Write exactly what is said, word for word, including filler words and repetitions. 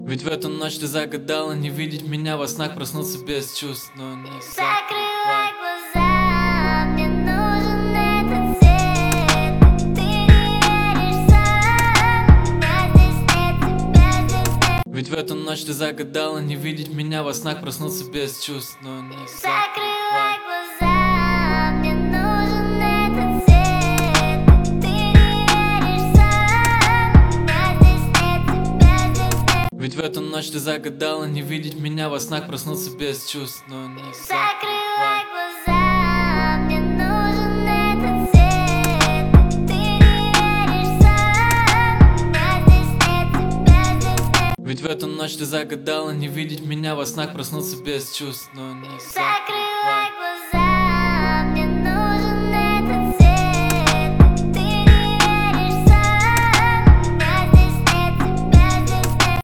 Ведь в эту ночь ты загадала не видеть меня во снах, проснуться без чувств, но не закрывай глаза, мне нужен этот свет. Ты не веришь сам, меня здесь нет, тебя здесь нет. Ведь в эту ночь ты загадала не видеть меня во снах, проснуться без чувств, но не закрывай глаза, мне нужен этот свет. Ты не веришь сам, меня здесь нет, тебя здесь нет. Ведь в эту ночь ты загадала не видеть меня во снах, проснуться без чувств, но не закрывай глаза, мне нужен этот свет. Ты не веришь сам, меня здесь нет, тебя здесь нет. Ведь в эту ночь ты загадала не видеть меня во снах, проснуться без чувств, но не закрывай